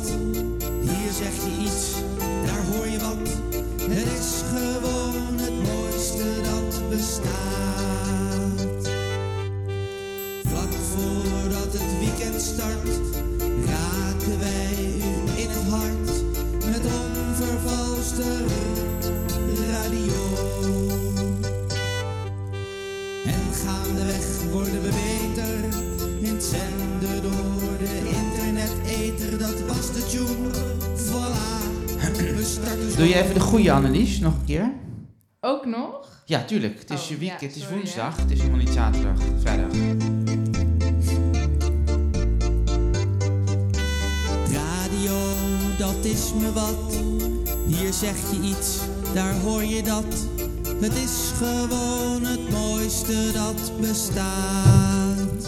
wat, hier zeg je iets, daar hoor je wat. Het is gewoon het mooiste dat bestaat. Vlak voordat het weekend start, raken wij u in het hart met onvervalste radio. En gaandeweg worden we beter in het zenden door de internet-ether. Dat was de tune, voilà, we starten zo. Doe je even de goede Annelies, nog een keer? Ook nog? Ja, tuurlijk. Het is Oh, weekend, ja, het is sorry, woensdag. Het is helemaal niet zaterdag, vrijdag. Radio, dat is me wat. Hier zeg je iets, daar hoor je dat. Het is gewoon het mooiste dat bestaat.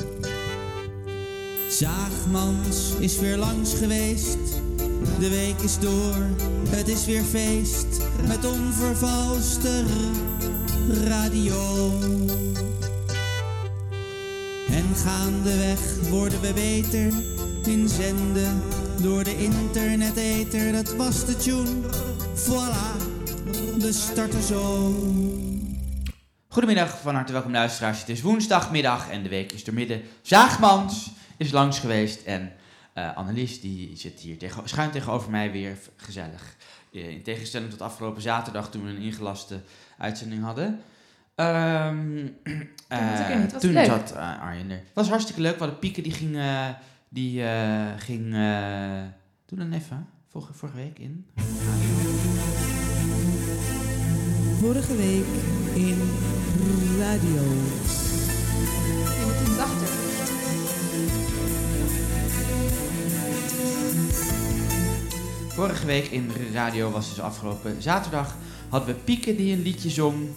Zaagmans is weer langs geweest. De week is door, het is weer feest. Met onvervalste radio. En gaandeweg worden we beter in zenden door de internet-ether. Dat was de tune, voilà, we starten zo. Goedemiddag, van harte welkom luisteraars. Het is woensdagmiddag en de week is doormidden. Zaagmans is langs geweest en Annelies die zit hier schuin tegenover mij weer gezellig. In tegenstelling tot afgelopen zaterdag toen we een ingelaste uitzending hadden. Toen zat Arjen er. Het was hartstikke leuk. We hadden Pieke die ging... Doe dan even. Vorige week in. Vorige week in radio. Je moet hem zachter. Vorige week in de radio was dus afgelopen zaterdag. Hadden we Pieke die een liedje zong.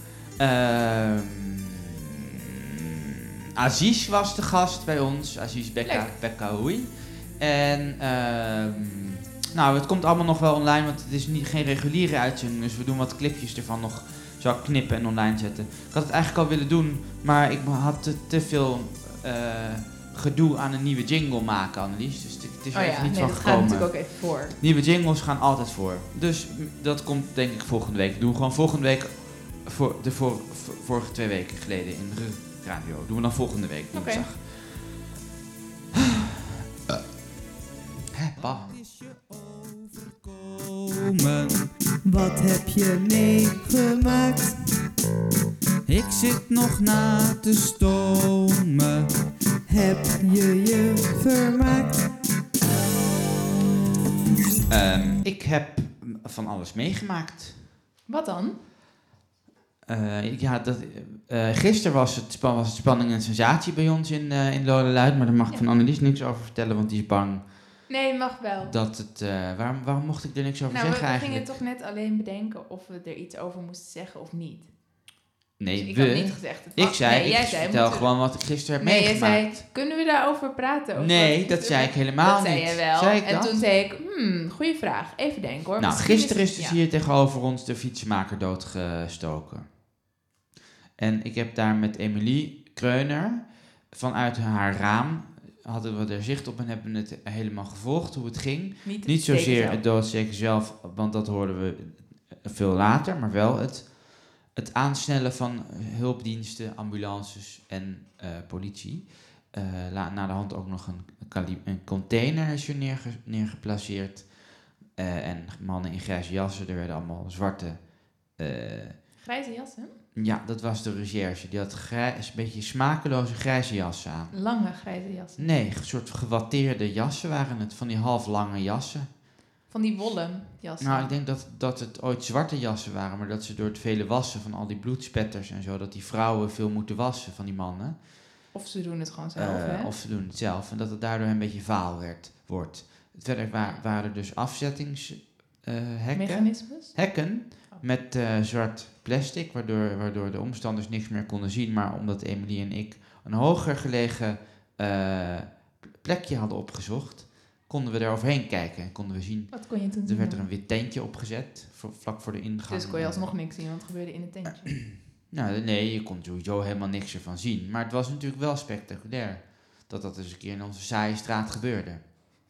Aziz was de gast bij ons. Aziz Bekkaoui. En het komt allemaal nog wel online, want het is geen reguliere uitzending. Dus we doen wat clipjes ervan nog. Zal ik knippen en online zetten. Ik had het eigenlijk al willen doen, maar ik had te veel gedoe aan een nieuwe jingle maken, Annelies. Dus het is er even niet van dat gekomen. gaat natuurlijk ook even voor. Nieuwe jingles gaan altijd voor. Dus dat komt denk ik volgende week. We doen gewoon volgende week vorige 2 weken geleden in de radio. Doen we dan volgende week woensdag. Pa. Wat heb je meegemaakt? Ik zit nog na te stomen. Heb je je vermaakt? Ik heb van alles meegemaakt. Wat dan? Gisteren was het spanning en sensatie bij ons in Lodeluid. Maar daar mag ik van Annelies niks over vertellen, want die is bang. Nee, mag wel. Dat het, waarom mocht ik er niks over zeggen we eigenlijk? gingen toch net alleen bedenken of we er iets over moesten zeggen of niet. Nee, dus ik had niet gezegd. Ik vertel gewoon wat ik gisteren heb meegemaakt. Jij zei, kunnen we daarover praten? Over nee, dat zei ik helemaal niet. Dat zei je wel. Zei ik en dat? toen zei ik, goeie vraag. Even denken hoor. Nou, misschien gisteren is dus hier tegenover ons de fietsenmaker doodgestoken. En ik heb daar met Emilie Kreuner vanuit haar raam hadden we er zicht op en hebben het helemaal gevolgd hoe het ging. Niet zozeer het doodsteken zelf, want dat hoorden we veel later, maar wel het aansnellen van hulpdiensten, ambulances en politie. Na de hand ook nog een container is er neergeplaceerd. En mannen in grijze jassen, er werden allemaal zwarte... Grijze jassen? Ja, dat was de recherche. Die had een beetje smakeloze grijze jassen aan. Lange grijze jassen? Nee, een soort gewatteerde jassen waren het. Van die halflange jassen. Van die wollen jassen? Nou, ik denk dat het ooit zwarte jassen waren. Maar dat ze door het vele wassen van al die bloedspetters en zo... dat die vrouwen veel moeten wassen van die mannen. Of ze doen het gewoon zelf, hè? Of ze doen het zelf. En dat het daardoor een beetje vaal wordt. Verder waren er dus afzettingshekken. Mechanismes? Hekken. Met zwart plastic, waardoor de omstanders niks meer konden zien. Maar omdat Emilie en ik een hoger gelegen plekje hadden opgezocht, konden we er overheen kijken. En konden we zien. Wat kon je toen zien? Er werd er een wit tentje opgezet, vlak voor de ingang. Dus kon je alsnog niks zien, want het gebeurde in het tentje. Nou, nee, je kon sowieso helemaal niks ervan zien. Maar het was natuurlijk wel spectaculair dat eens een keer in onze saaie straat gebeurde.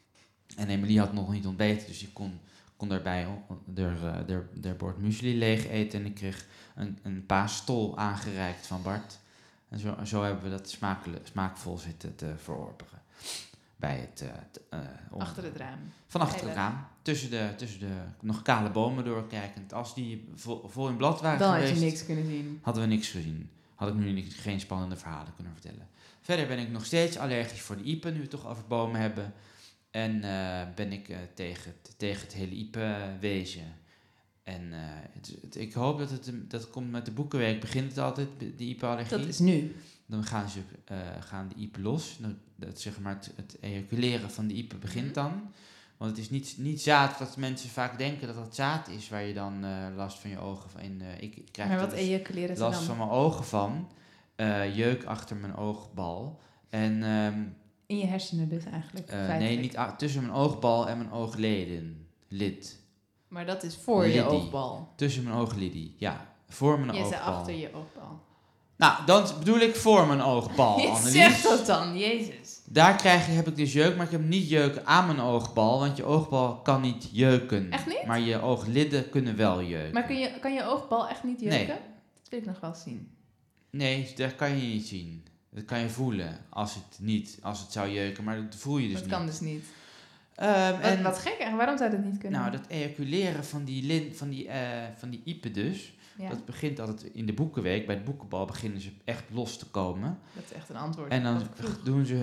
En Emily had nog niet ontbeten, dus die kon daarbij de bord muesli leeg eten. En ik kreeg een paasstol aangereikt van Bart. En zo hebben we dat smaakvol zitten te verorberen. Bij Achter het raam. Van achter het raam. Tussen de nog kale bomen doorkijkend. Als die vol in blad waren Dan geweest, had je niks kunnen zien. hadden we niks gezien. Had ik nu geen spannende verhalen kunnen vertellen. Verder ben ik nog steeds allergisch voor de iepen, nu we het toch over bomen hebben. En ben ik tegen het hele iepenwezen. En ik hoop dat komt met de boekenweek. Begint het altijd, de iepenallergie? Dat is nu. Dan gaan de iepen los. Dat, zeg maar, het ejaculeren van de iepen begint dan. Want het is niet zaad, wat mensen vaak denken dat het zaad is, waar je dan last van je ogen van. Ik krijg Maar wat dus ejaculeren ze last dan? van mijn ogen van. Jeuk achter mijn oogbal. En In je hersenen dus eigenlijk. nee, feitelijk. niet tussen mijn oogbal en mijn oogleden. Lid. Maar dat is voor Liddy. je oogbal. Tussen mijn ooglidie, ja. Voor mijn Je zei oogbal. achter je oogbal. Nou, dan bedoel ik voor mijn oogbal, Je Annelies. zegt dat dan, Jezus. Daar heb ik dus jeuk, maar ik heb niet jeuk aan mijn oogbal, want je oogbal kan niet jeuken. Echt niet? Maar je ooglidden kunnen wel jeuken. Maar kan je oogbal echt niet jeuken? Nee. Dat wil ik nog wel zien. Nee, dat kan je niet zien. Dat kan je voelen als het zou jeuken, maar dat voel je dus Dat niet. kan dus niet. En Wat gek eigenlijk, waarom zou dat niet kunnen? nou, dat ejaculeren van die iepen dus, ja, dat begint altijd in de boekenweek. Bij het boekenbal beginnen ze echt los te komen. dat is echt een antwoord. En dan Dat ik vroeg. doen ze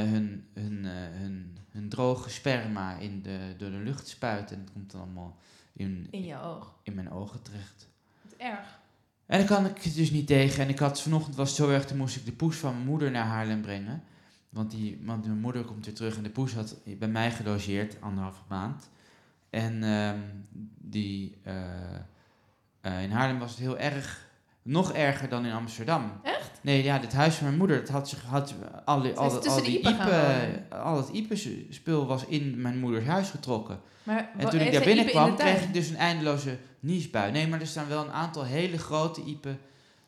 hun droge sperma door de lucht spuiten. En dat komt dan allemaal In je oog. in mijn ogen terecht. Wat erg. En dan kan ik het dus niet tegen. En vanochtend was het zo erg, toen moest ik de poes van mijn moeder naar Haarlem brengen. Want mijn moeder komt weer terug en de poes had bij mij gelogeerd, 1,5 maand. En in Haarlem was het heel erg, nog erger dan in Amsterdam. Echt? Nee, ja, dit huis van mijn moeder, dat had al het iepenspul was in mijn moeders huis getrokken. Maar En toen ik daar binnenkwam, kreeg ik dus een eindeloze niesbui. Nee, maar er staan wel een aantal hele grote iepen,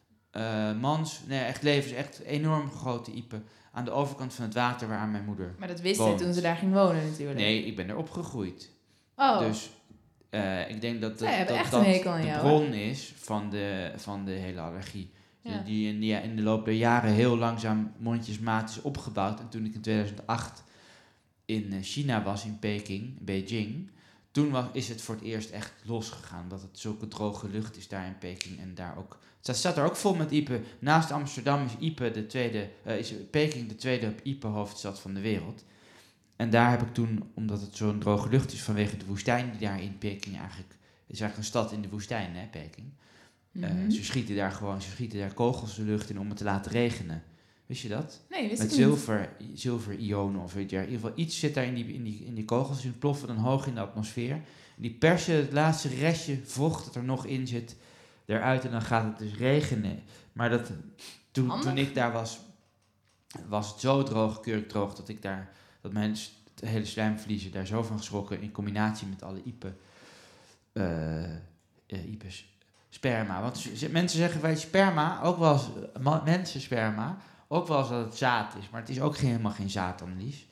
echt enorm grote iepen, aan de overkant van het water waar aan mijn moeder Maar dat wist woont. ze toen ze daar ging wonen natuurlijk. Nee, ik ben er opgegroeid. Oh, Dus ik denk dat Zij hebben echt dat een hekel aan de jou, bron is van de hele allergie. Ja. Die in de loop der jaren heel langzaam mondjesmaat is opgebouwd. En toen ik in 2008 in China was, in Beijing, toen is het voor het eerst echt losgegaan. Dat het zulke droge lucht is daar in Peking en daar ook. Het staat er ook vol met iepen. Naast Amsterdam is Peking de tweede iepenhoofdstad van de wereld. En daar heb ik toen, omdat het zo'n droge lucht is vanwege de woestijn die daar in Peking eigenlijk, is eigenlijk een stad in de woestijn, hè, Peking. Mhm. Ze schieten daar kogels de lucht in om het te laten regenen. Wist je dat? Nee, wist Met ik niet. zilver-ionen of weet je. In ieder geval iets zit daar in die kogels. Die ploffen dan hoog in de atmosfeer. En die persen het laatste restje vocht dat er nog in zit eruit. En dan gaat het dus regenen. Maar toen ik daar was het zo droog, keurig droog, dat mijn hele slijmvliezen daar zo van geschrokken. In combinatie met alle iepen sperma. Want mensen zeggen bij sperma, ook wel eens mensensperma, ook wel eens dat het zaad is. Maar het is ook helemaal geen zaad, Annelies.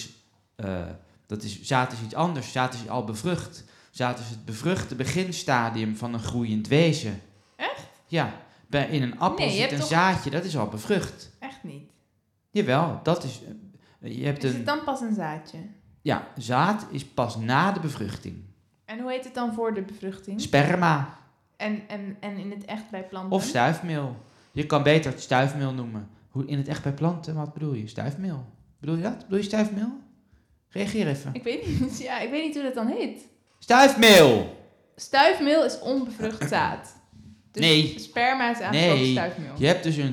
Zaad is iets anders. Zaad is al bevrucht. Zaad is het bevruchte beginstadium van een groeiend wezen. Echt? Ja. In een appel zit een zaadje, dat is al bevrucht. Echt niet. Jawel, dat is... Je hebt Is het dan pas een zaadje? Ja, zaad is pas na de bevruchting. En hoe heet het dan voor de bevruchting? Sperma. En in het echt bij planten? Of stuifmeel. Je kan beter het stuifmeel noemen. Hoe in het echt bij planten? Wat bedoel je? Stuifmeel. Bedoel je dat? Bedoel je stuifmeel? Reageer even. Ik weet niet. Ja, ik weet niet hoe dat dan heet. Stuifmeel! Stuifmeel is onbevrucht zaad. Dus Nee. sperma is eigenlijk Nee. stuifmeel. Je hebt dus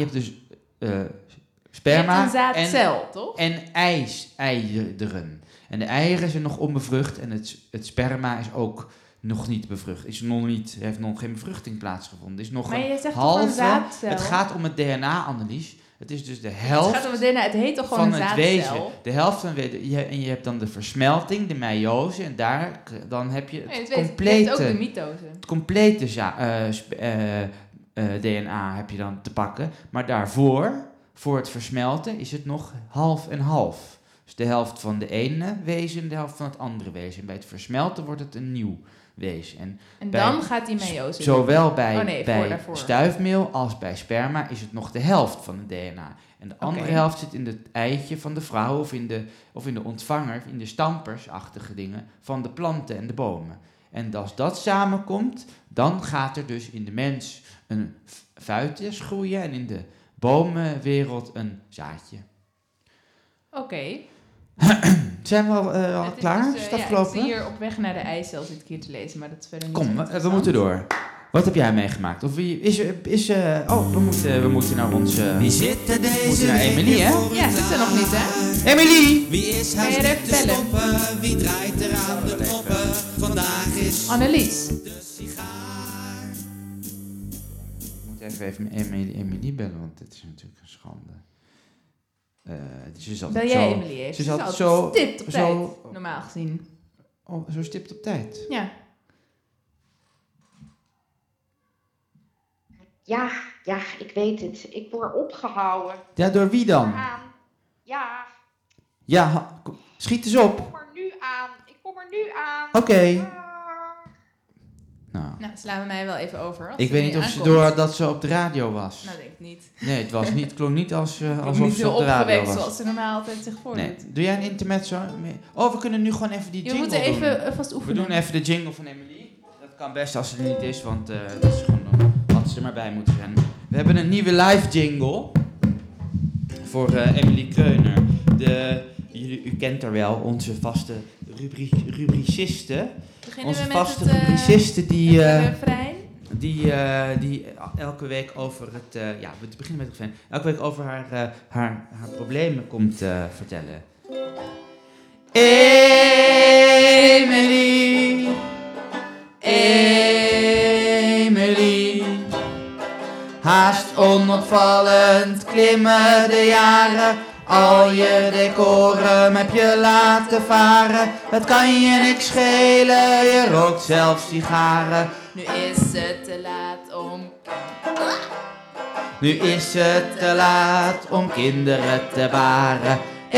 Je sperma hebt een zaadcel, toch? en eieren. En de eieren zijn nog onbevrucht en het sperma is ook nog niet bevrucht. Heeft nog geen bevruchting plaatsgevonden. Is nog Maar je zegt toch halve. een zaadcel? Het gaat om het DNA, Annelies. Het is dus de helft. Het gaat om het DNA. Het heet toch gewoon van een het zaadcel? wezen. De helft van en je hebt dan de versmelting, de meiose. En dan heb je Nee, het je hebt ook de complete, mitose. het complete DNA heb je dan te pakken. Maar daarvoor, voor het versmelten, is het nog half en half. Dus de helft van de ene wezen en de helft van het andere wezen. En bij het versmelten wordt het een nieuw wezen. En bij- dan gaat die meiose. Zowel bij, Oh nee, bij daarvoor. stuifmeel als bij sperma is het nog de helft van het DNA. En de andere Oké. helft zit in het eitje van de vrouw of in de ontvanger, in de stampersachtige dingen van de planten en de bomen. En als dat samenkomt, dan gaat er dus in de mens een foetus groeien en in de bomenwereld een zaadje. Oké. Zijn we al Het is klaar? dus, Is het ik afgelopen? zie hier op weg naar de eicel zit ik hier te lezen, maar dat is verder niet zo Kom, we interessant. moeten door. Wat heb jij meegemaakt? Of wie we moeten naar onze... Wie zit er deze Moeten naar week Emily, hè? weer voor Ja, het zit er nog niet, hè? laar? Emily! Wie is Kan je huis er niet te even bellen? stoppen? Wie draait er aan de knoppen? Vandaag is Annelies. de sigaar. Ik moet even Emily bellen, want dit is natuurlijk een schande. Ze is altijd Bel jij zo, Emily even? Ze is Ze altijd altijd zo... stipt op zo tijd, normaal gezien. zo stipt op tijd. Ja. Ja, ik weet het. Ik word opgehouden. Ja, door wie dan? Aan. Ja, Ja, schiet eens op. ik kom er nu aan. Ik kom er nu aan. Oké. Ah. Nou, Nou, slaan we mij wel even over. als ik ze weet niet niet of ze aankomt. door dat ze op de radio was. Nou, denk ik niet. Nee, het klonk niet alsof Niet ze heel op de radio opgewekt was. zoals ze normaal altijd zich voordoet. Nee. Doe jij een intermezzo? Oh, we kunnen nu gewoon even die Je jingle moet doen. even vast We oefenen. doen even de jingle van Emily. Dat kan best als ze er niet is, want dat is gewoon had ze er maar bij moeten zijn. We hebben een nieuwe live jingle voor Emily Kreuner. U kent haar wel, onze vaste rubriciste. Beginnen Onze we met vaste het rubriciste die refrein. elke week over het... we beginnen met het refrein. Elke week over haar problemen komt vertellen. Emily, Emily, haast onopvallend klimmen de jaren. Al je decorum heb je laten varen. Het kan je niks schelen, je rookt zelfs sigaren. Nu is het te laat om... Nu is het te laat om kinderen te baren.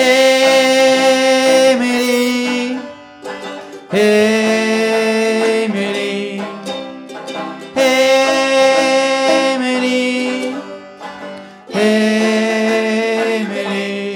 Emily, Emily, Emily, Emily.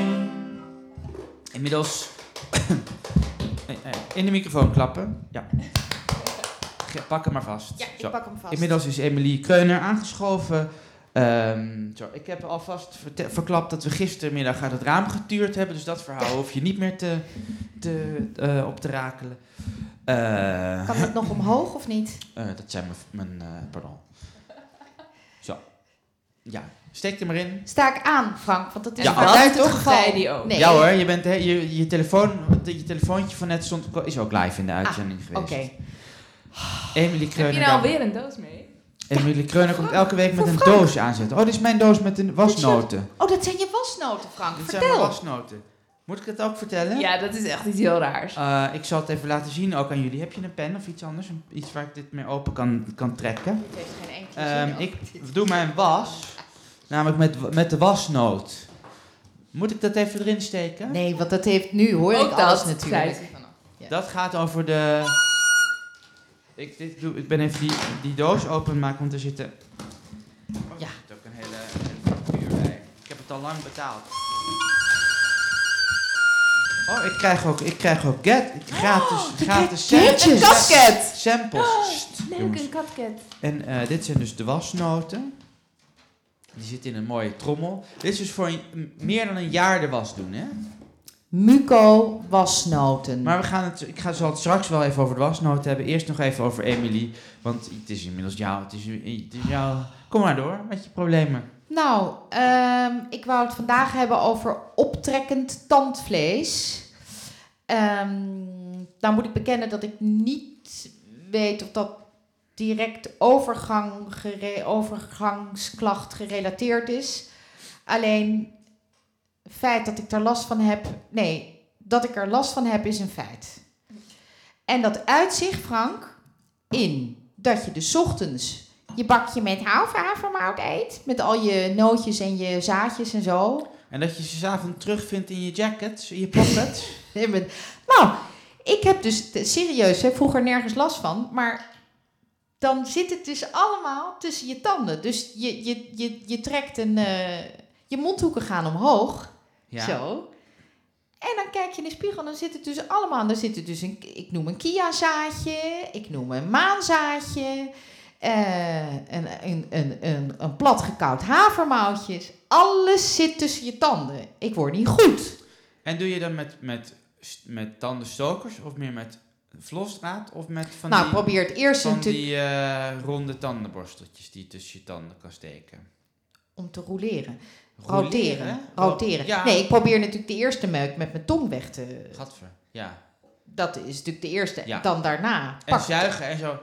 Inmiddels in de microfoon klappen. Ja. Pak hem maar vast. Ja, Zo. ik pak hem vast. Inmiddels is Emily Kreuner aangeschoven. Ik heb alvast verklapt dat we gistermiddag uit het raam getuurd hebben. Dus dat verhaal hoef je niet meer op te rakelen. Kan het nog omhoog of niet? Dat zijn mijn pardon. Zo. Ja, steek er maar in. Sta ik aan, Frank? Want dat is Ja, altijd altijd het toch? geval. Zei die ook. Nee. Ja hoor, je bent je telefoontje van net is ook live in de uitzending geweest. Oké. Emily Heb Kreuner. je nou alweer een doos mee? Emily Kreuner komt elke week met Voor een Frank. doos aanzetten. Oh, dit is mijn doos met de wasnoten. Oh, dat zijn je wasnoten, Frank. Dit zijn mijn Vertel. wasnoten. Moet ik het ook vertellen? Ja, dat is echt iets heel raars. Ik zal het even laten zien ook aan jullie. Heb je een pen of iets anders? Iets waar ik dit mee open kan trekken? Het heeft geen enkele zin. Ik doe mijn was, namelijk met de wasnoot. Moet ik dat even erin steken? Nee, want dat heeft nu, hoor Ook ik alles dat, natuurlijk. zei ze vanaf. Ja. Dat gaat over de... Ik ben even die doos openmaken, want er zitten... Ja. Er zit ook een hele factuur bij. Ik heb het al lang betaald. Oh, ik krijg ook gratis gadgets. Een katket! samples. Sst, Leuk, jongens. een katket. En dit zijn dus de wasnoten. Die zitten in een mooie trommel. Dit is dus voor meer dan een jaar de was doen, hè? Muco wasnoten. Maar ik zal het straks wel even over de wasnoten hebben. Eerst nog even over Emily. Want het is inmiddels jou. Het is jou. Kom maar door met je problemen. Nou, ik wou het vandaag hebben over optrekkend tandvlees. Nou moet ik bekennen dat ik niet weet of dat direct overgangsklacht gerelateerd is. Alleen het feit dat ik er last van heb... Nee, dat ik er last van heb is een feit. En dat uitzicht, Frank, in dat je dus 's ochtends je bakje met havermout eet. Met al je nootjes en je zaadjes en zo. En dat je ze 's avonds terugvindt in je jackets, in je pockets. Nou, ik heb dus serieus vroeger nergens last van, maar dan zit het dus allemaal tussen je tanden. Dus je trekt je mondhoeken gaan omhoog, Ja. zo. En dan kijk je in de spiegel en dan zit het dus allemaal. Dan zit het dus ik noem een kiazaadje, ik noem een maanzaadje, een plat gekauwd havermoutjes. Alles zit tussen je tanden. Ik word niet goed. En doe je dan met tandenstokers of meer met vlosdraad of met van Nou, die, probeer het eerst van natuurlijk die ronde tandenborsteltjes die je tussen je tanden kan steken? om te roleren. Roleren? Roteren. Ja. Nee, ik probeer natuurlijk de eerste meuk met mijn tong weg te... Gadver, ja. Dat is natuurlijk de eerste. Ja. Dan daarna. En zuigen en zo.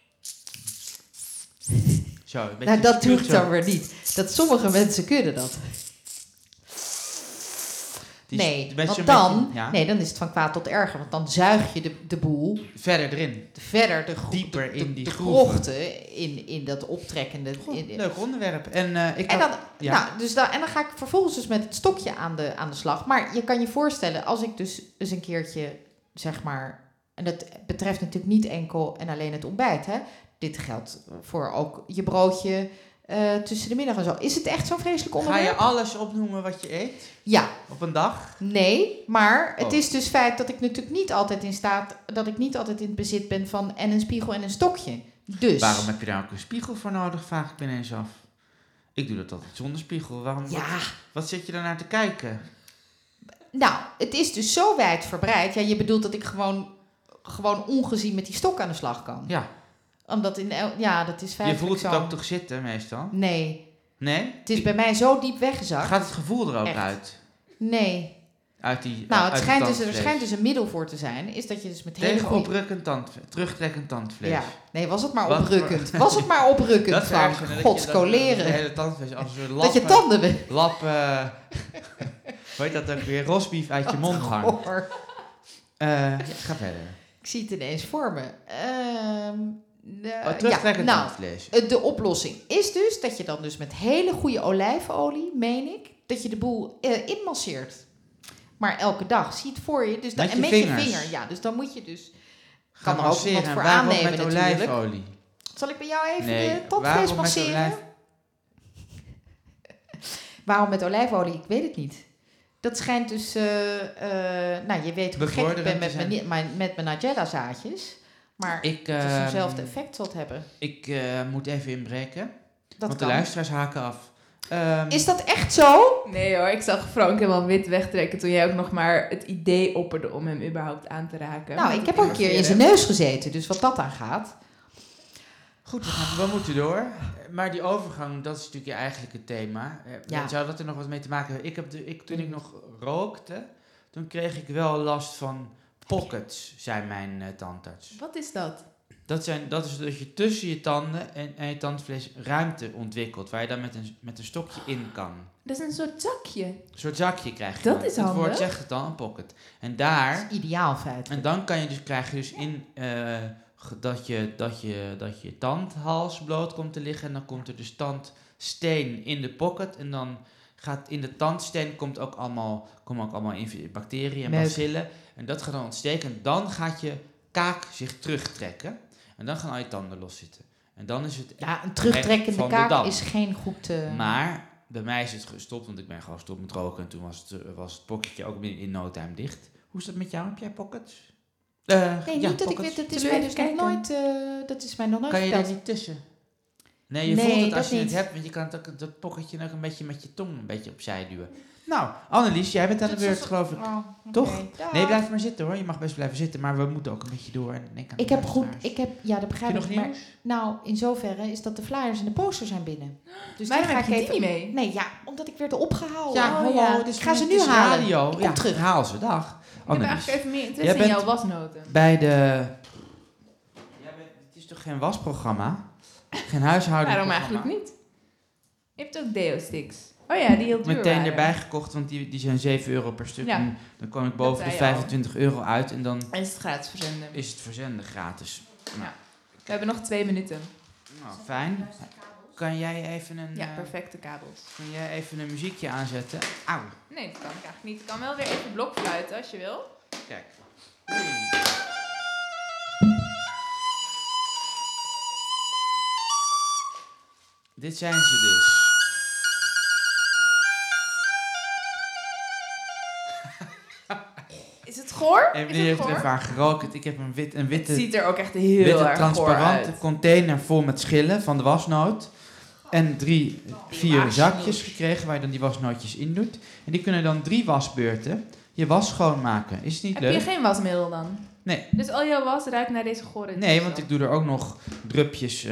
Zo, een beetje Nou, dat doe ik zo. dan weer niet. Dat sommige mensen kunnen dat. Nee, want dan, nee, dan is het van kwaad tot erger. Want dan zuig je de boel verder erin. verder Dieper in die de groeven. krochten in dat optrekkende. Leuk onderwerp. En dan ga ik vervolgens dus met het stokje aan de slag. Maar je kan je voorstellen, als ik dus eens een keertje, zeg maar... En dat betreft natuurlijk niet enkel en alleen het ontbijt, hè. Dit geldt voor ook je broodje tussen de middag en zo. Is het echt zo'n vreselijk Ga onderwerp? je alles opnoemen wat je eet Ja. op een dag? Nee, maar het Oh. is dus feit dat ik natuurlijk niet altijd in het bezit ben van en een spiegel en een stokje. Dus. Waarom heb je daar ook een spiegel voor nodig, vraag ik me ineens af. Ik doe dat altijd zonder spiegel. Ja. Wat zit je daar naar te kijken? Nou, het is dus zo wijdverbreid. Ja, je bedoelt dat ik gewoon ongezien met die stok aan de slag kan. Ja. Omdat dat is Je feitelijk voelt zo. het ook toch zitten meestal? Nee, Nee? het is bij mij zo diep weggezakt. Gaat het gevoel er ook Echt. uit? Nee. Uit die Nou, uit er tandvlees. schijnt dus een middel voor te zijn. Is dat je dus met hele Tegen goede... oprukkend terugtrekkend tandvlees. Ja. Nee, was het maar Wat- oprukkend. Was het maar oprukkend, Dat is Frank. erg, hè, Gods dat je coleren. de hele tandvlees als een Dat je tanden... lap, hoe heet dat ook weer? Rosbief uit je mond hangt. Hoor. Ga verder. Ik zie het ineens voor me. Terugtrekkend nou, tandvlees. de oplossing is dus dat je dan dus met hele goede olijfolie, meen ik, dat je de boel inmasseert. Maar elke dag. Zie het voor je. Dus dan, Met en je met vingers. je vinger. Ja, dus dan moet je dus... Ga kan er ook masseren. wat voor Waarom aannemen met natuurlijk. olijfolie? Zal ik bij jou even Nee, de tandvlees waarom met masseren? Waarom met olijfolie? Ik weet het niet. Dat schijnt dus... nou, je weet hoe gek ik ben Bevorderend met mijn Nigella zaadjes. Maar het is hetzelfde effect zal het hebben. Ik moet even inbreken. Dat Want de kan. luisteraars haken af. Is dat echt zo? Nee hoor, ik zag Frank helemaal wit wegtrekken toen jij ook nog maar het idee opperde om hem überhaupt aan te raken. Nou, Met ik het heb ook een keer in masseren. zijn neus gezeten, dus wat dat aan gaat. Goed, we moeten door. Maar die overgang, dat is natuurlijk je eigenlijke thema. Ja. Zou dat er nog wat mee te maken hebben? Toen ik nog rookte, toen kreeg ik wel last van pockets, zei mijn tandarts. Wat is dat? Dat is dat je tussen je tanden en je tandvlees ruimte ontwikkelt, waar je dan met een stokje in kan. Dat is een soort zakje. Een soort zakje krijg je Dat dan. is Het handig. woord zegt het al, een pocket. En Dat daar... is ideaal feit. En dan krijg je dus in dat je tandhals bloot komt te liggen. En dan komt er dus tandsteen in de pocket. En dan gaat in de tandsteen komen ook allemaal bacteriën en Meuk. bacillen. En dat gaat dan ontsteken. En dan gaat je kaak zich terugtrekken. En dan gaan al je tanden loszitten. En dan is het... Ja, een terugtrekkende van de kaak dam. is geen goed... Maar bij mij is het gestopt, want ik ben gewoon gestopt met roken. En toen was het pocketje ook in no time dicht. Hoe is dat met jou? Heb jij pockets? nee, ja, niet dat ik pockets. weet, dat is Zullen mij we dus even nog kijken? nooit... dat is mij nog nooit Kan je daar verteld. niet tussen? Nee, je Nee, voelt het dat als je het niet. hebt, want je kan het ook, dat pocketje ook een beetje met je tong een beetje opzij duwen. Nou, Annelies, jij bent aan de Dat is beurt, een- geloof ik. Oh, oké. Toch? Dag. Nee, blijf maar zitten hoor. Je mag best blijven zitten, maar we moeten ook een beetje door. En denk aan de Ik heb goed... luisteraars. Ja, dat Heb begrijp je ik. nog Maar, nieuws? nou, in zoverre is dat de flyers en de posters zijn binnen. Dus Waarom die heb je die even... niet mee? Nee, ja, omdat ik werd opgehouden. Ja, Oh, ja. dus Ik ga ze het nu is halen. radio. Ik kom Ja, terug. haal ze, dag. Ik heb Annelies. eigenlijk even meer Jij interesse in bent- jouw wasnoten. Bij de... Het is toch geen wasprogramma? Geen huishouden. Waarom eigenlijk niet? Je hebt ook deo-sticks. Oh ja, die heel duur Meteen waren. erbij gekocht, want die zijn €7 per stuk. Ja. En dan kwam ik boven de zei je al. €25 uit en dan En is het gratis verzenden. is het verzenden gratis. Nou, We hebben nog 2 minuten. nou, fijn. kan jij even een... Ja, perfecte kabels. Kan jij even een muziekje aanzetten? Auw. Nee, dat kan ik eigenlijk niet. Ik kan wel weer even blokfluiten als je wil. Kijk. Dit zijn ze dus. Is het goor? Emily Is het heeft er goor? even aan gerookt. Ik heb een Het witte ziet er ook echt heel erg goor transparante uit. container vol met schillen van de wasnoot. En 4 zakjes gekregen waar je dan die wasnootjes in doet. En die kunnen dan 3 wasbeurten je was schoonmaken. Is het niet Heb leuk? je geen wasmiddel dan? Nee. Dus al jouw was ruikt naar deze gore Nee, want ik doe er ook nog drupjes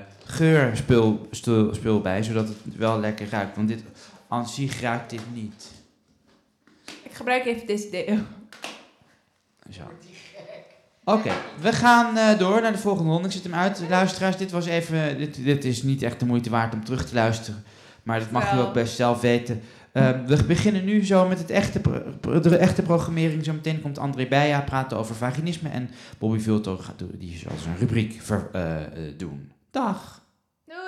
geurspul bij, zodat het wel lekker ruikt. Want dit aan zich ruikt dit niet. Ik gebruik even deze deo. Zo. Oké, we gaan door naar de volgende ronde. Ik zet hem uit. Luisteraars, dit is niet echt de moeite waard om terug te luisteren. Maar dat mag u ook best zelf weten. We beginnen nu zo met de echte programmering. Zometeen komt André Beija praten over vaginisme. En Bobby Vulto die zal zijn rubriek doen. Dag.